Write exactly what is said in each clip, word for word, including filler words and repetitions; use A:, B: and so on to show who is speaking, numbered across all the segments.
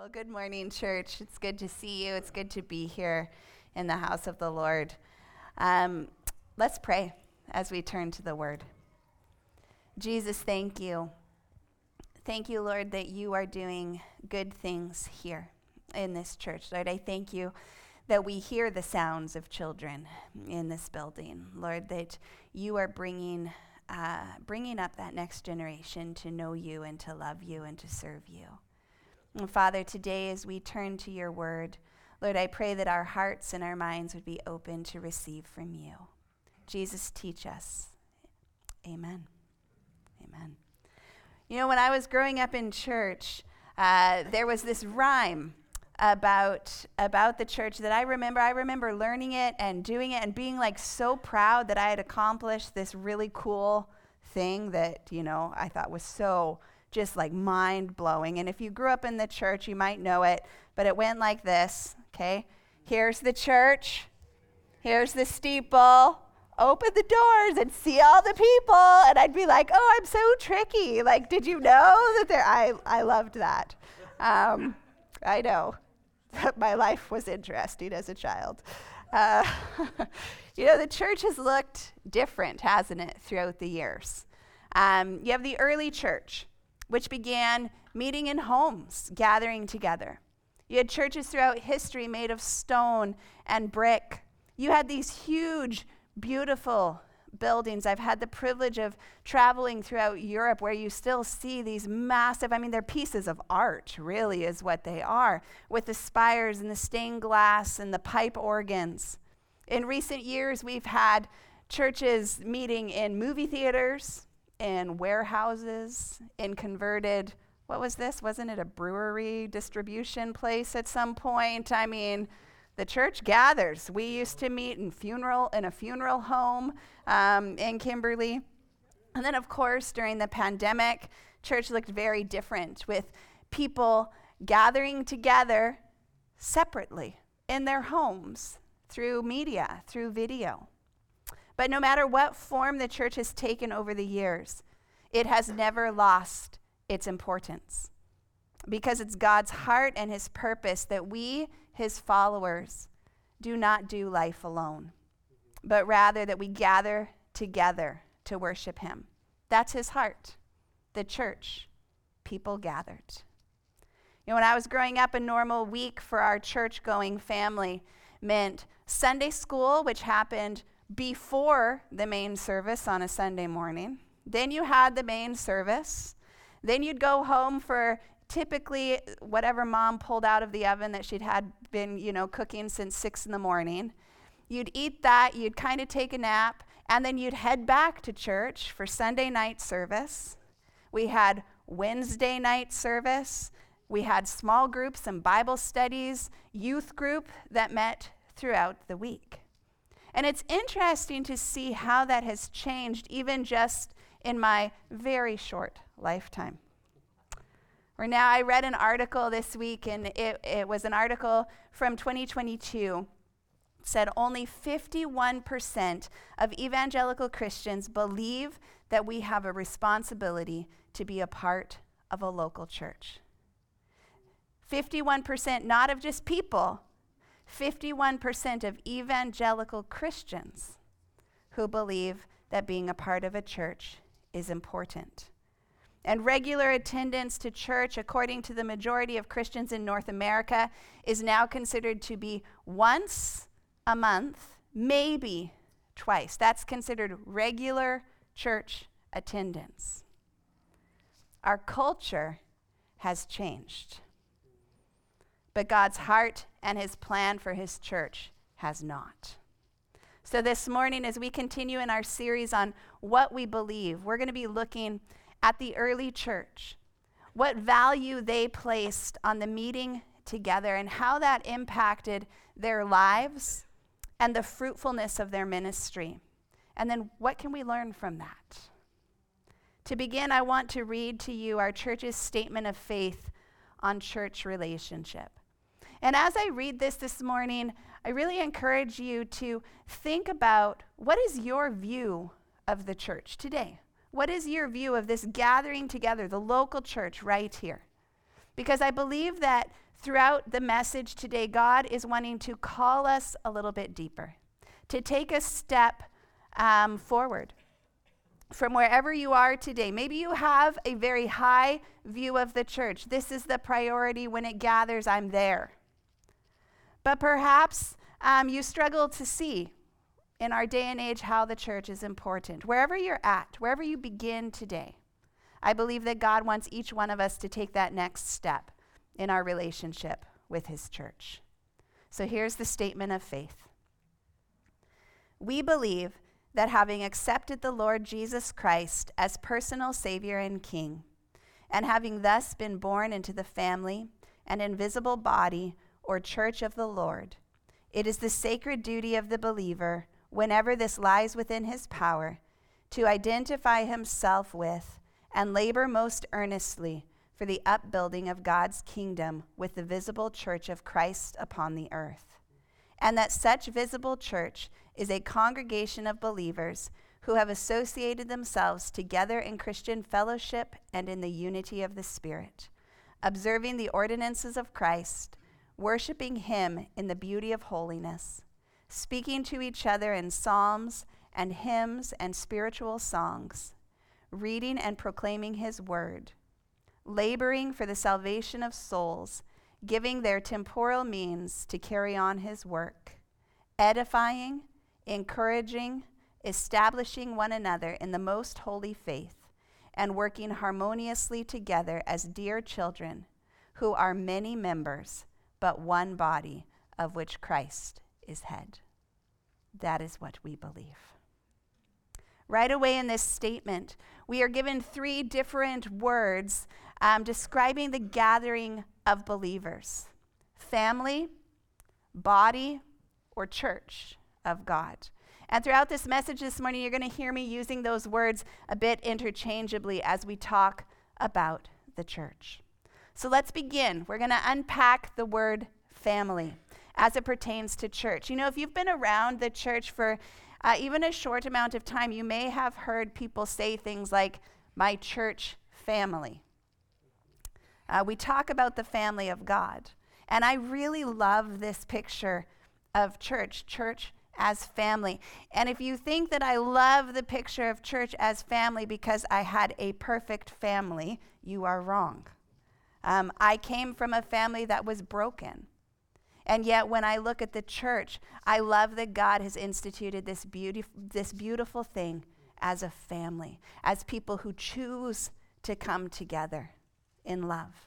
A: Well, good morning, church. It's good to see you. It's good to be here in the house of the Lord. Um, let's pray as we turn to the word. Jesus, thank you. Thank you, Lord, that you are doing good things here in this church. Lord, I thank you that we hear the sounds of children in this building. Lord, that you are bringing uh, bringing up that next generation to know you and to love you and to serve you. And Father, today as we turn to your word, Lord, I pray that our hearts and our minds would be open to receive from you. Jesus, teach us. Amen. Amen. You know, when I was growing up in church, uh, there was this rhyme about about the church that I remember. I remember learning it and doing it and being like so proud that I had accomplished this really cool thing that, you know, I thought was so just like mind-blowing. And if you grew up in the church, you might know it, but it went like this, okay? Here's the church. Here's the steeple. Open the doors and see all the people. And I'd be like, oh, I'm so tricky. Like, did you know that there, I, I loved that. Um, I know. My life was interesting as a child. Uh, you know, the church has looked different, hasn't it, throughout the years? Um, you have the early church, which began meeting in homes, gathering together. You had churches throughout history made of stone and brick. You had these huge, beautiful buildings. I've had the privilege of traveling throughout Europe where you still see these massive, I mean, they're pieces of art, really, is what they are, with the spires and the stained glass and the pipe organs. In recent years, we've had churches meeting in movie theaters, in warehouses, in converted, what was this? Wasn't it a brewery distribution place at some point? I mean, the church gathers. We used to meet in funeral in a funeral home um, in Kimberly. And then, of course, during the pandemic, church looked very different with people gathering together separately in their homes through media, through video. But no matter what form the church has taken over the years, it has never lost its importance because it's God's heart and his purpose that we, his followers, do not do life alone, but rather that we gather together to worship him. That's his heart, the church, people gathered. You know, when I was growing up, a normal week for our church-going family meant Sunday school, which happened before the main service on a Sunday morning. Then you had the main service. Then you'd go home for typically whatever mom pulled out of the oven that she'd had been, you know, cooking since six in the morning. You'd eat that, you'd kind of take a nap, and then you'd head back to church for Sunday night service. We had Wednesday night service. We had small groups and Bible studies, youth group that met throughout the week. And it's interesting to see how that has changed even just in my very short lifetime. Where now I read an article this week, and it, it was an article from twenty twenty-two. It said only fifty-one percent of evangelical Christians believe that we have a responsibility to be a part of a local church. fifty-one percent not of just people, fifty-one percent of evangelical Christians who believe that being a part of a church is important. And regular attendance to church, according to the majority of Christians in North America, is now considered to be once a month, maybe twice. That's considered regular church attendance. Our culture has changed, but God's heart and his plan for his church has not. So this morning, as we continue in our series on what we believe, we're going to be looking at the early church, what value they placed on the meeting together and how that impacted their lives and the fruitfulness of their ministry. And then what can we learn from that? To begin, I want to read to you our church's statement of faith on church relationship. And as I read this this morning, I really encourage you to think about what is your view of the church today? What is your view of this gathering together, the local church right here? Because I believe that throughout the message today, God is wanting to call us a little bit deeper, to take a step um, forward from wherever you are today. Maybe you have a very high view of the church. This is the priority. When it gathers, I'm there. But perhaps um, you struggle to see in our day and age how the church is important. Wherever you're at, wherever you begin today, I believe that God wants each one of us to take that next step in our relationship with his church. So here's the statement of faith. We believe that having accepted the Lord Jesus Christ as personal Savior and King, and having thus been born into the family and invisible body or church of the Lord, it is the sacred duty of the believer, whenever this lies within his power, to identify himself with and labor most earnestly for the upbuilding of God's kingdom with the visible church of Christ upon the earth. And that such visible church is a congregation of believers who have associated themselves together in Christian fellowship and in the unity of the Spirit, observing the ordinances of Christ, worshiping him in the beauty of holiness, speaking to each other in psalms and hymns and spiritual songs, reading and proclaiming his word, laboring for the salvation of souls, giving their temporal means to carry on his work, edifying, encouraging, establishing one another in the most holy faith, and working harmoniously together as dear children who are many members, but one body, of which Christ is head. That is what we believe. Right away in this statement, we are given three different words um, describing the gathering of believers: family, body, or church of God. And throughout this message this morning, you're going to hear me using those words a bit interchangeably as we talk about the church. So let's begin. We're going to unpack the word family as it pertains to church. You know, if you've been around the church for uh, even a short amount of time, you may have heard people say things like, my church family. Uh, we talk about the family of God. And I really love this picture of church, church as family. And if you think that I love the picture of church as family because I had a perfect family, you are wrong. Um, I came from a family that was broken. And yet when I look at the church, I love that God has instituted this beauty, this beautiful thing as a family, as people who choose to come together in love.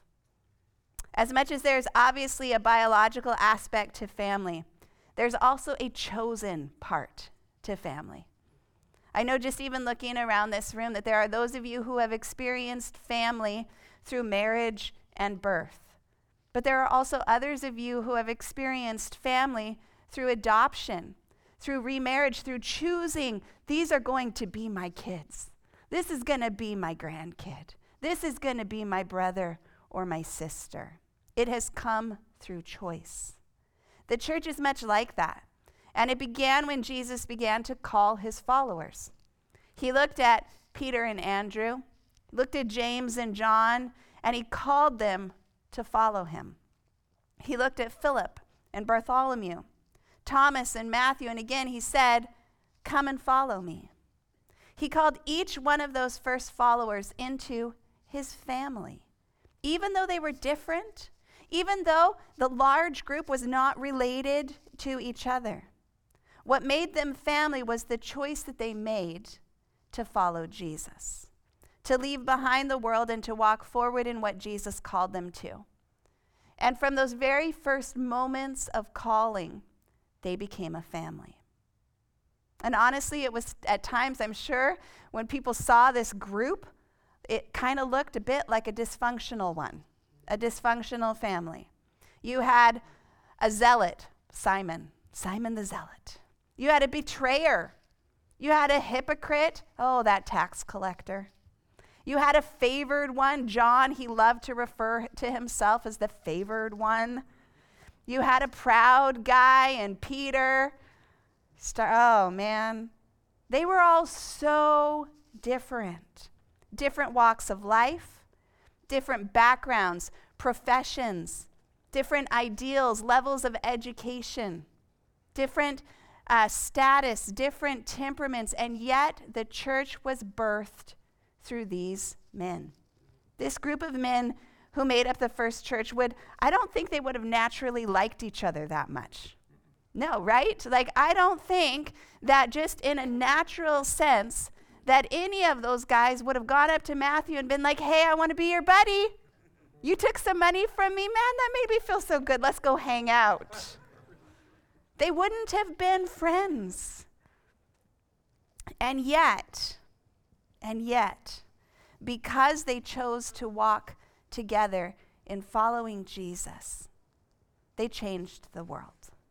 A: As much as there's obviously a biological aspect to family, there's also a chosen part to family. I know just even looking around this room that there are those of you who have experienced family through marriage and birth. But there are also others of you who have experienced family through adoption, through remarriage, through choosing, these are going to be my kids. This is going to be my grandkid. This is going to be my brother or my sister. It has come through choice. The church is much like that. And it began when Jesus began to call his followers. He looked at Peter and Andrew, looked at James and John, and he called them to follow him. He looked at Philip and Bartholomew, Thomas and Matthew, and again he said, come and follow me. He called each one of those first followers into his family. Even though they were different, even though the large group was not related to each other, what made them family was the choice that they made to follow Jesus, to leave behind the world and to walk forward in what Jesus called them to. And from those very first moments of calling, they became a family. And honestly, it was at times, I'm sure, when people saw this group, it kind of looked a bit like a dysfunctional one, a dysfunctional family. You had a zealot, Simon, Simon the Zealot. You had a betrayer. You had a hypocrite, oh, that tax collector. You had a favored one, John. He loved to refer to himself as the favored one. You had a proud guy, and Peter. Star- oh, man. They were all so different. Different walks of life, different backgrounds, professions, different ideals, levels of education, different uh, status, different temperaments, and yet the church was birthed through these men. This group of men who made up the first church would, I don't think they would have naturally liked each other that much. No, right? Like, I don't think that just in a natural sense that any of those guys would have gone up to Matthew and been like, hey, I want to be your buddy. You took some money from me. Man, that made me feel so good. Let's go hang out. They wouldn't have been friends. And yet, and yet, because they chose to walk together in following Jesus, they changed the world.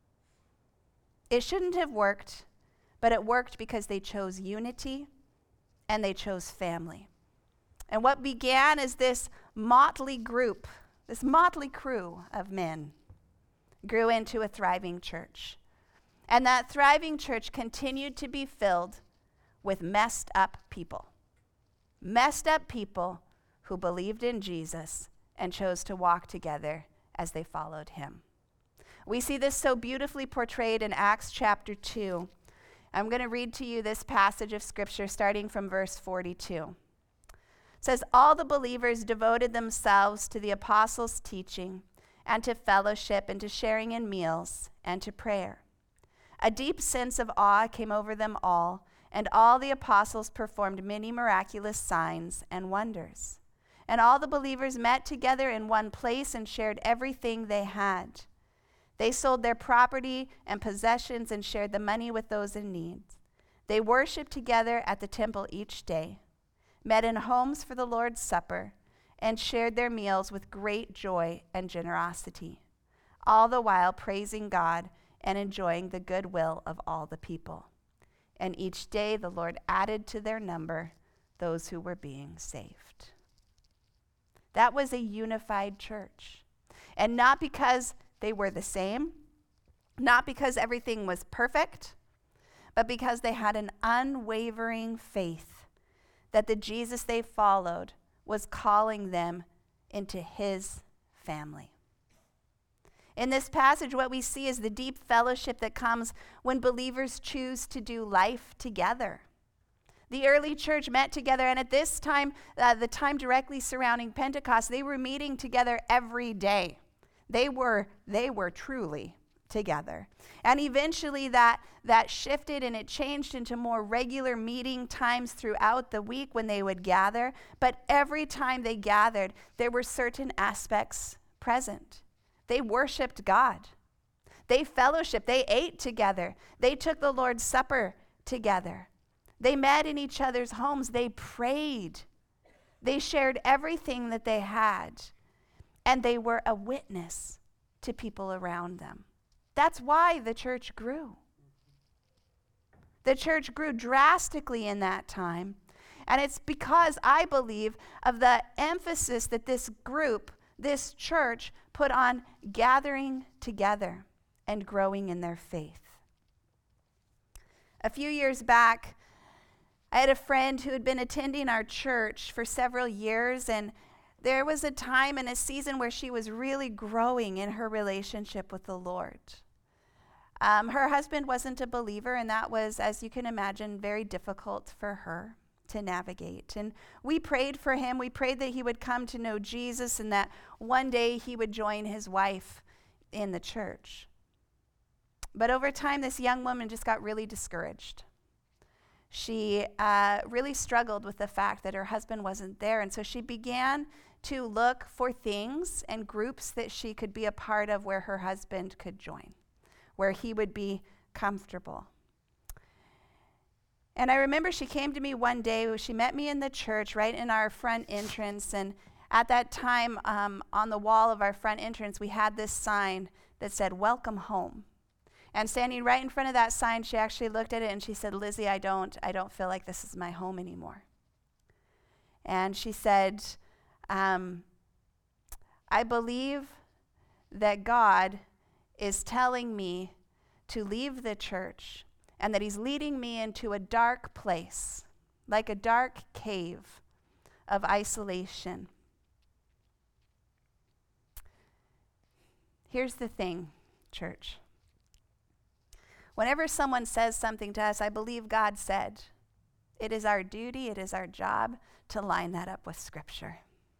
A: It shouldn't have worked, but it worked because they chose unity and they chose family. And what began as this motley group, this motley crew of men, grew into a thriving church. And that thriving church continued to be filled with messed up people. Messed up people who believed in Jesus and chose to walk together as they followed him. We see this so beautifully portrayed in Acts chapter two. I'm going to read to you this passage of scripture starting from verse forty-two. It says, all the believers devoted themselves to the apostles' teaching and to fellowship and to sharing in meals and to prayer. A deep sense of awe came over them all, and all the apostles performed many miraculous signs and wonders. And all the believers met together in one place and shared everything they had. They sold their property and possessions and shared the money with those in need. They worshiped together at the temple each day, met in homes for the Lord's Supper, and shared their meals with great joy and generosity, all the while praising God and enjoying the goodwill of all the people. And each day the Lord added to their number those who were being saved. That was a unified church. And not because they were the same, not because everything was perfect, but because they had an unwavering faith that the Jesus they followed was calling them into his family. In this passage, what we see is the deep fellowship that comes when believers choose to do life together. The early church met together, and at this time, uh, the time directly surrounding Pentecost, they were meeting together every day. They were, they were truly together. And eventually that, that shifted and it changed into more regular meeting times throughout the week when they would gather. But every time they gathered, there were certain aspects present. They worshiped God. They fellowshiped. They ate together. They took the Lord's Supper together. They met in each other's homes. They prayed. They shared everything that they had. And they were a witness to people around them. That's why the church grew. The church grew drastically in that time. And it's because, I believe, of the emphasis that this group, this church, put on gathering together and growing in their faith. A few years back, I had a friend who had been attending our church for several years, and there was a time and a season where she was really growing in her relationship with the Lord. Um, her husband wasn't a believer, and that was, as you can imagine, very difficult for her to navigate. And we prayed for him. We prayed that he would come to know Jesus and that one day he would join his wife in the church. But over time, this young woman just got really discouraged. She uh, really struggled with the fact that her husband wasn't there, and so she began to look for things and groups that she could be a part of where her husband could join, where he would be comfortable. And I remember she came to me one day. She met me in the church right in our front entrance, and at that time, um, on the wall of our front entrance, we had this sign that said, "Welcome home." And standing right in front of that sign, she actually looked at it and she said, "Lizzie, I don't, I don't feel like this is my home anymore." And she said, um, "I believe that God is telling me to leave the church and that he's leading me into a dark place, like a dark cave of isolation." Here's the thing, church. Whenever someone says something to us, I believe God said, it is our duty, it is our job to line that up with Scripture.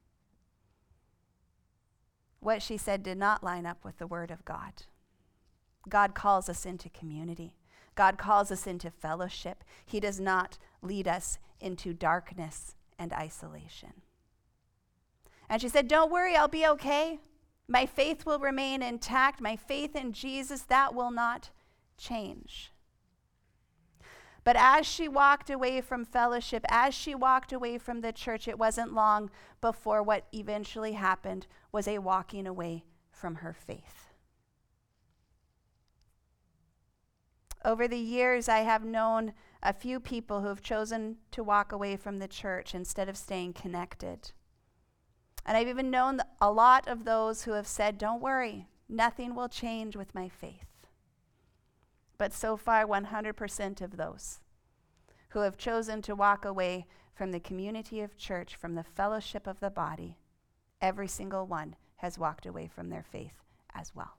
A: What she said did not line up with the Word of God. God calls us into community. God calls us into fellowship. He does not lead us into darkness and isolation. And she said, don't worry, I'll be okay. My faith will remain intact. My faith in Jesus, that will not change. But as she walked away from fellowship, as she walked away from the church, it wasn't long before what eventually happened was a walking away from her faith. Over the years, I have known a few people who have chosen to walk away from the church instead of staying connected. And I've even known a lot of those who have said, don't worry, nothing will change with my faith. But so far, one hundred percent of those who have chosen to walk away from the community of church, from the fellowship of the body, every single one has walked away from their faith as well.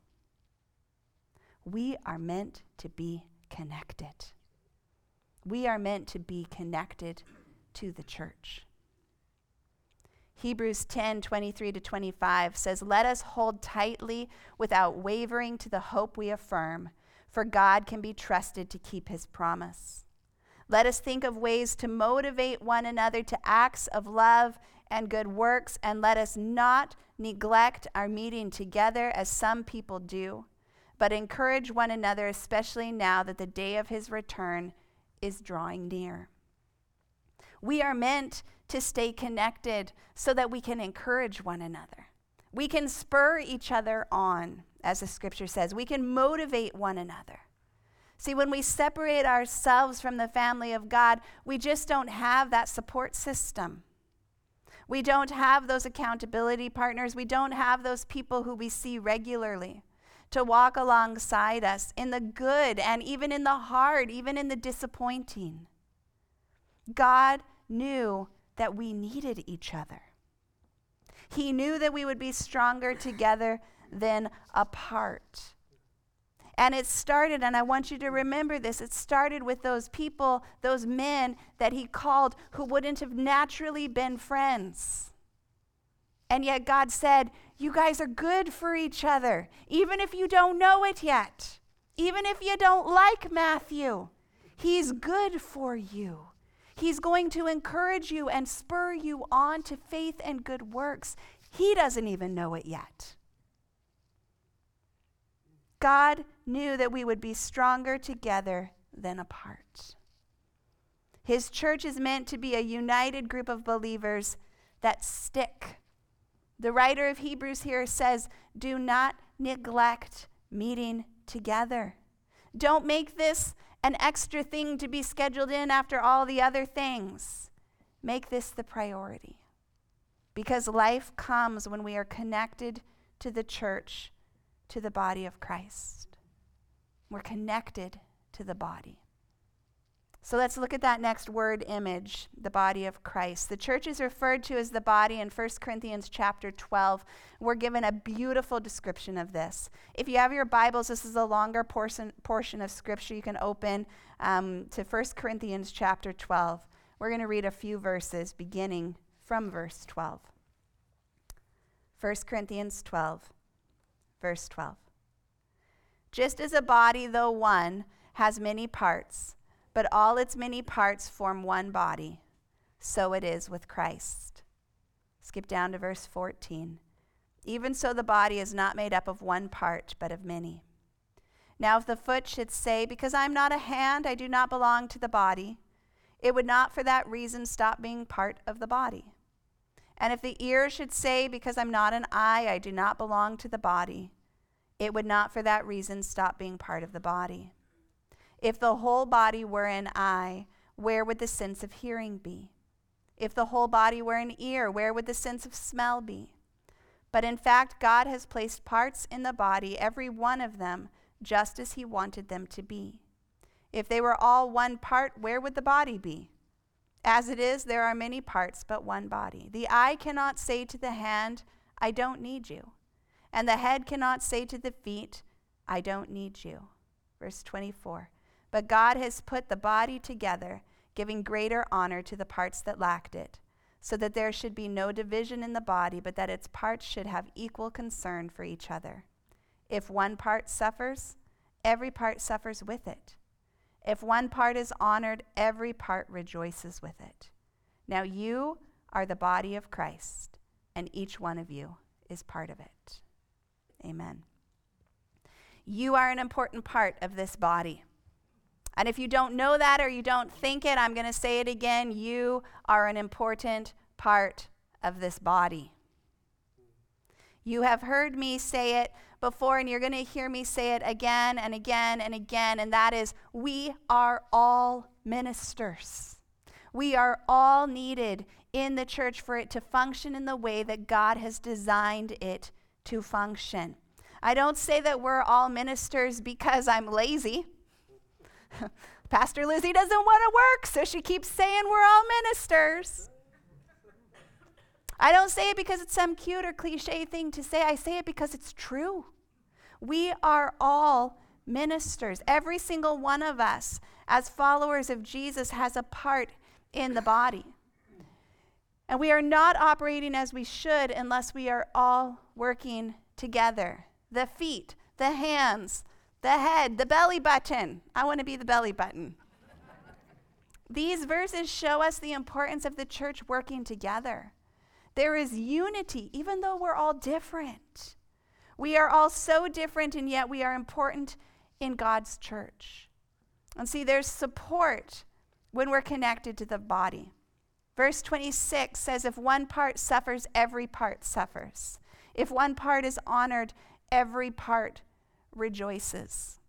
A: We are meant to be connected. We are meant to be connected to the church. Hebrews ten, twenty-three to twenty-five says, let us hold tightly without wavering to the hope we affirm, for God can be trusted to keep his promise. Let us think of ways to motivate one another to acts of love and good works, and let us not neglect our meeting together as some people do, but encourage one another, especially now that the day of his return is drawing near. We are meant to stay connected so that we can encourage one another. We can spur each other on, as the scripture says. We can motivate one another. See, when we separate ourselves from the family of God, we just don't have that support system. We don't have those accountability partners. We don't have those people who we see regularly to walk alongside us in the good and even in the hard, even in the disappointing. God knew that we needed each other. He knew that we would be stronger together than apart. And it started, and I want you to remember this, it started with those people, those men that he called who wouldn't have naturally been friends. And yet God said, you guys are good for each other, even if you don't know it yet. Even if you don't like Matthew, he's good for you. He's going to encourage you and spur you on to faith and good works. He doesn't even know it yet. God knew that we would be stronger together than apart. His church is meant to be a united group of believers that stick. The writer of Hebrews here says, do not neglect meeting together. Don't make this an extra thing to be scheduled in after all the other things. Make this the priority. Because life comes when we are connected to the church, to the body of Christ. We're connected to the body. So let's look at that next word image, the body of Christ. The church is referred to as the body in First Corinthians chapter twelve. We're given a beautiful description of this. If you have your Bibles, this is a longer portion, portion of Scripture. You can open um, to First Corinthians chapter twelve. We're going to read a few verses beginning from verse twelve. First Corinthians twelve, verse twelve. Just as a body, though one, has many parts, but all its many parts form one body, so it is with Christ. Skip down to verse fourteen. Even so, the body is not made up of one part, but of many. Now, if the foot should say, because I am not a hand, I do not belong to the body, it would not for that reason stop being part of the body. And if the ear should say, because I'm not an eye, I do not belong to the body, it would not for that reason stop being part of the body. If the whole body were an eye, where would the sense of hearing be? If the whole body were an ear, where would the sense of smell be? But in fact, God has placed parts in the body, every one of them, just as he wanted them to be. If they were all one part, where would the body be? As it is, there are many parts, but one body. The eye cannot say to the hand, I don't need you. And the head cannot say to the feet, I don't need you. Verse twenty-four. But God has put the body together, giving greater honor to the parts that lacked it, so that there should be no division in the body, but that its parts should have equal concern for each other. If one part suffers, every part suffers with it. If one part is honored, every part rejoices with it. Now you are the body of Christ, and each one of you is part of it. Amen. You are an important part of this body. And if you don't know that or you don't think it, I'm going to say it again. You are an important part of this body. You have heard me say it before, and you're going to hear me say it again and again and again, and that is, we are all ministers. We are all needed in the church for it to function in the way that God has designed it to function. I don't say that we're all ministers because I'm lazy. Pastor Lizzie doesn't want to work, so she keeps saying we're all ministers. I don't say it because it's some cute or cliche thing to say. I say it because it's true. We are all ministers. Every single one of us, as followers of Jesus, has a part in the body. And we are not operating as we should unless we are all working together. The feet, the hands, the head, the belly button. I want to be the belly button. These verses show us the importance of the church working together. There is unity, even though we're all different. We are all so different, and yet we are important in God's church. And see, there's support when we're connected to the body. Verse twenty-six says, if one part suffers, every part suffers. If one part is honored, every part rejoices.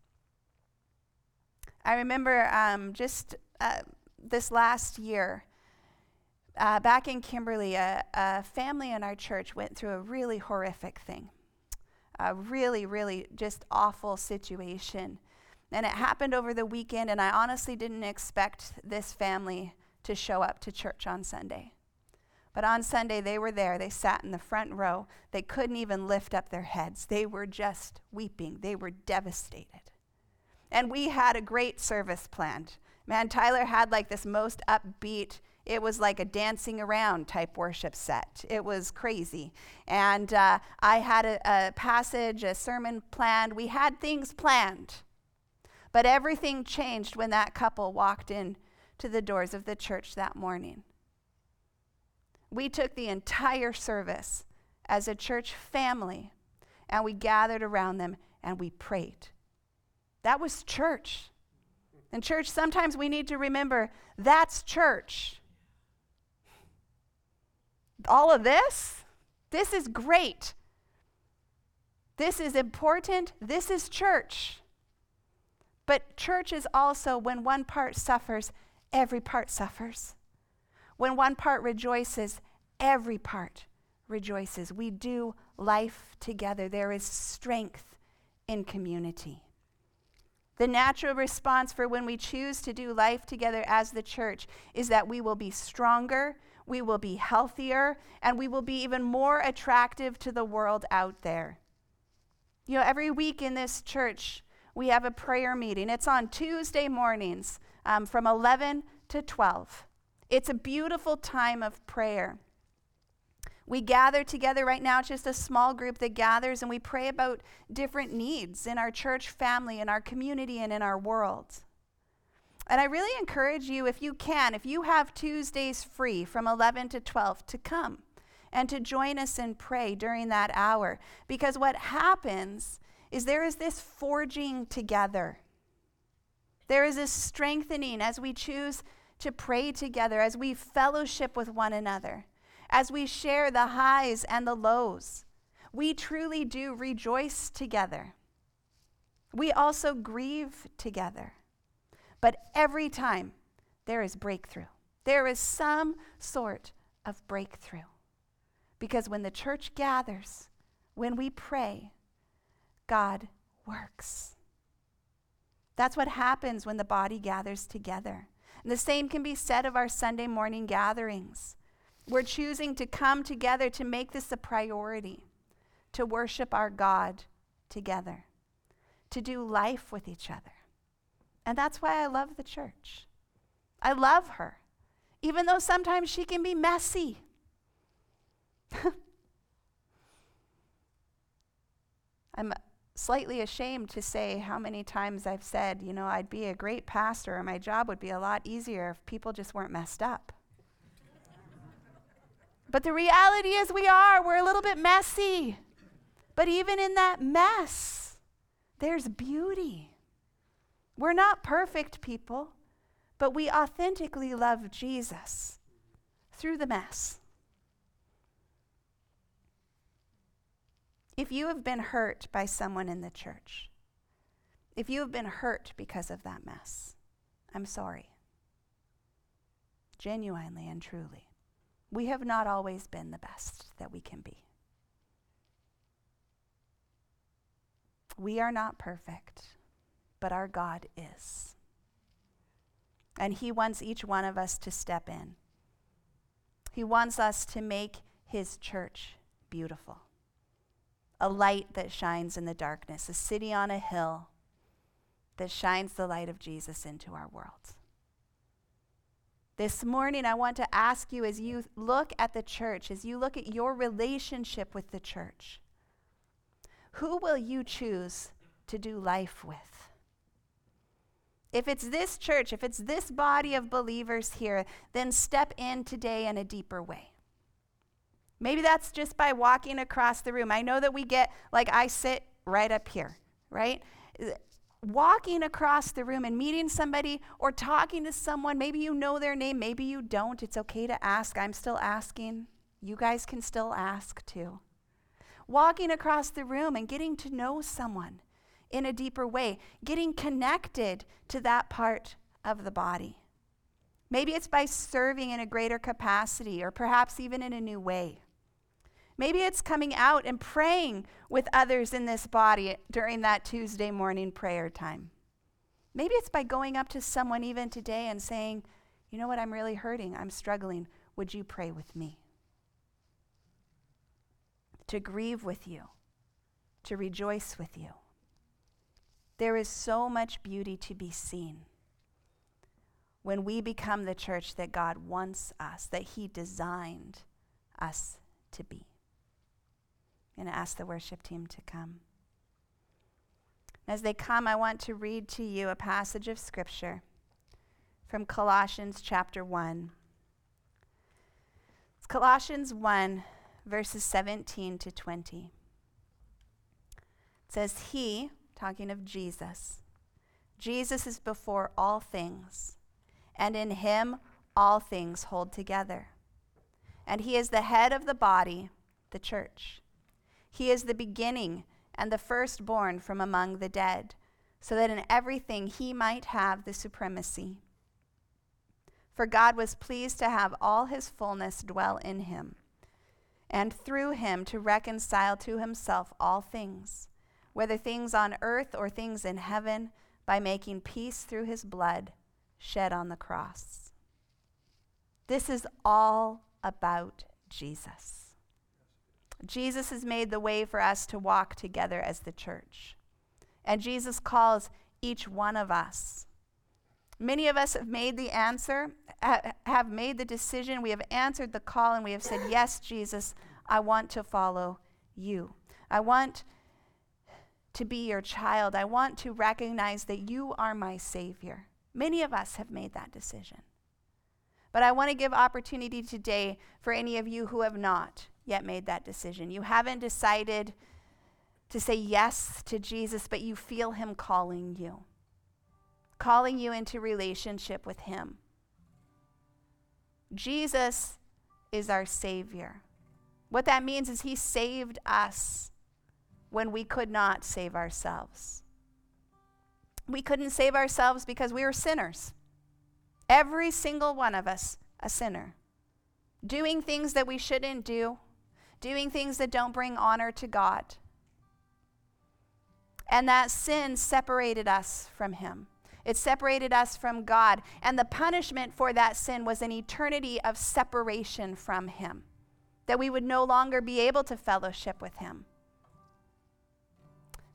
A: I remember um, just uh, this last year, uh, back in Kimberley, a, a family in our church went through a really horrific thing. A really, really just awful situation. And it happened over the weekend, and I honestly didn't expect this family to show up to church on Sunday. But on Sunday, they were there. They sat in the front row. They couldn't even lift up their heads. They were just weeping. They were devastated. And we had a great service planned. Man, Tyler had like this most upbeat, it was like a dancing around type worship set. It was crazy. And uh, I had a, a passage, a sermon planned. We had things planned. But everything changed when that couple walked in to the doors of the church that morning. We took the entire service as a church family, and we gathered around them and we prayed. That was church. And church, sometimes we need to remember that's church. All of this, this is great. This is important. This is church. But church is also when one part suffers, every part suffers. When one part rejoices, every part rejoices. We do life together. There is strength in community. The natural response for when we choose to do life together as the church is that we will be stronger, we will be healthier, and we will be even more attractive to the world out there. You know, every week in this church, we have a prayer meeting. It's on Tuesday mornings um, from eleven to twelve. It's a beautiful time of prayer. We gather together right now, it's just a small group that gathers, and we pray about different needs in our church family, in our community, and in our world. And I really encourage you, if you can, if you have Tuesdays free from eleven to twelve, to come and to join us and pray during that hour. Because what happens is there is this forging together. There is this strengthening as we choose to pray together, as we fellowship with one another, as we share the highs and the lows. We truly do rejoice together. We also grieve together. But every time there is breakthrough. There is some sort of breakthrough. Because when the church gathers, when we pray, God works. That's what happens when the body gathers together. And the same can be said of our Sunday morning gatherings. We're choosing to come together to make this a priority, to worship our God together, to do life with each other. And that's why I love the church. I love her, even though sometimes she can be messy. I'm slightly ashamed to say how many times I've said, you know, I'd be a great pastor or my job would be a lot easier if people just weren't messed up. But the reality is we are. We're a little bit messy. But even in that mess, there's beauty. We're not perfect people, but we authentically love Jesus through the mess. If you have been hurt by someone in the church, if you have been hurt because of that mess, I'm sorry. Genuinely and truly. We have not always been the best that we can be. We are not perfect, but our God is. And he wants each one of us to step in. He wants us to make his church beautiful. A light that shines in the darkness, a city on a hill that shines the light of Jesus into our world. This morning, I want to ask you, as you look at the church, as you look at your relationship with the church, who will you choose to do life with? If it's this church, if it's this body of believers here, then step in today in a deeper way. Maybe that's just by walking across the room. I know that we get, like I sit right up here, right? Walking across the room and meeting somebody or talking to someone, maybe you know their name, maybe you don't. It's okay to ask. I'm still asking. You guys can still ask too. Walking across the room and getting to know someone in a deeper way, getting connected to that part of the body. Maybe it's by serving in a greater capacity or perhaps even in a new way. Maybe it's coming out and praying with others in this body during that Tuesday morning prayer time. Maybe it's by going up to someone even today and saying, you know what, I'm really hurting, I'm struggling. Would you pray with me? To grieve with you, to rejoice with you. There is so much beauty to be seen when we become the church that God wants us, that he designed us to be. I'm going to ask the worship team to come. As they come, I want to read to you a passage of scripture from Colossians chapter one. It's Colossians one, verses seventeen to twenty. It says, he, talking of Jesus, Jesus is before all things, and in him all things hold together. And he is the head of the body, the church. He is the beginning and the firstborn from among the dead, so that in everything he might have the supremacy. For God was pleased to have all his fullness dwell in him, and through him to reconcile to himself all things, whether things on earth or things in heaven, by making peace through his blood shed on the cross. This is all about Jesus. Jesus has made the way for us to walk together as the church. And Jesus calls each one of us. Many of us have made the answer, ha- have made the decision. We have answered the call and we have said, yes, Jesus, I want to follow you. I want to be your child. I want to recognize that you are my Savior. Many of us have made that decision. But I want to give opportunity today for any of you who have not yet made that decision. You haven't decided to say yes to Jesus, but you feel him calling you, calling you into relationship with him. Jesus is our Savior. What that means is he saved us when we could not save ourselves. We couldn't save ourselves because we were sinners. Every single one of us, a sinner. Doing things that we shouldn't do. Doing things that don't bring honor to God. And that sin separated us from him. It separated us from God. And the punishment for that sin was an eternity of separation from him. That we would no longer be able to fellowship with him.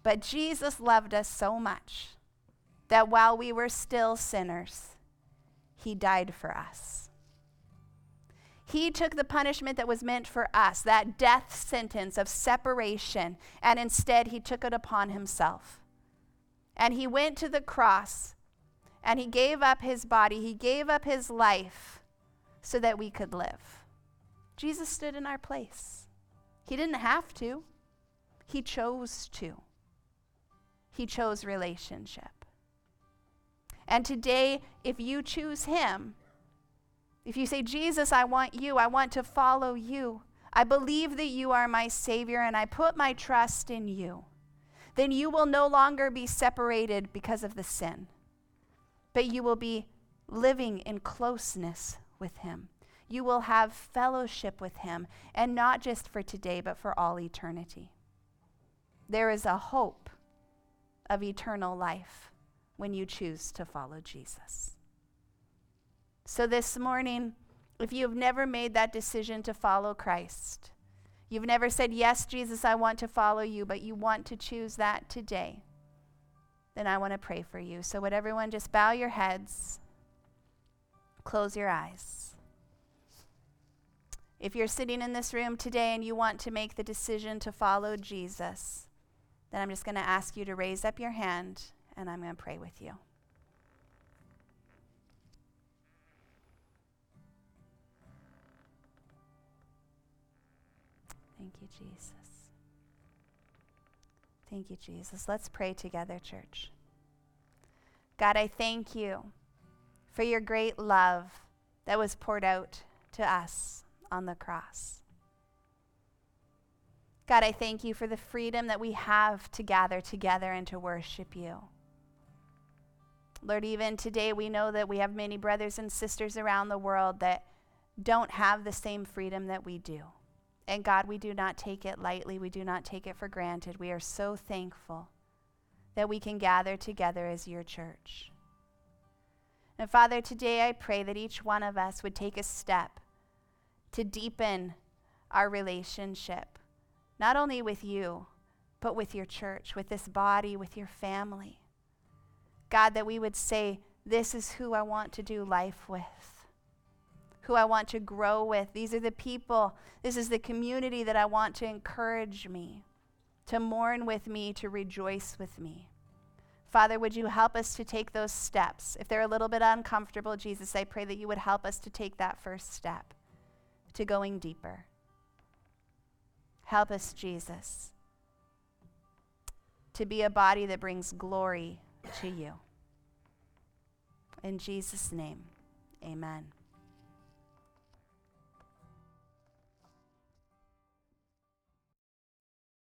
A: But Jesus loved us so much that while we were still sinners, he died for us. He took the punishment that was meant for us, that death sentence of separation, and instead he took it upon himself. And he went to the cross, and he gave up his body, he gave up his life so that we could live. Jesus stood in our place. He didn't have to. He chose to. He chose relationship. And today, if you choose him, if you say, Jesus, I want you, I want to follow you, I believe that you are my Savior and I put my trust in you, then you will no longer be separated because of the sin, but you will be living in closeness with him. You will have fellowship with him, and not just for today, but for all eternity. There is a hope of eternal life when you choose to follow Jesus. So this morning, if you've never made that decision to follow Christ, you've never said, yes, Jesus, I want to follow you, but you want to choose that today, then I want to pray for you. So would everyone just bow your heads, close your eyes. If you're sitting in this room today and you want to make the decision to follow Jesus, then I'm just going to ask you to raise up your hand, and I'm going to pray with you. Thank you, Jesus. Thank you, Jesus. Let's pray together, church. God, I thank you for your great love that was poured out to us on the cross. God, I thank you for the freedom that we have to gather together and to worship you. Lord, even today we know that we have many brothers and sisters around the world that don't have the same freedom that we do. And God, we do not take it lightly. We do not take it for granted. We are so thankful that we can gather together as your church. And Father, today I pray that each one of us would take a step to deepen our relationship, not only with you, but with your church, with this body, with your family. God, that we would say, this is who I want to do life with, who I want to grow with. These are the people, this is the community that I want to encourage me, to mourn with me, to rejoice with me. Father, would you help us to take those steps? If they're a little bit uncomfortable, Jesus, I pray that you would help us to take that first step to going deeper. Help us, Jesus, to be a body that brings glory to you. In Jesus' name, amen.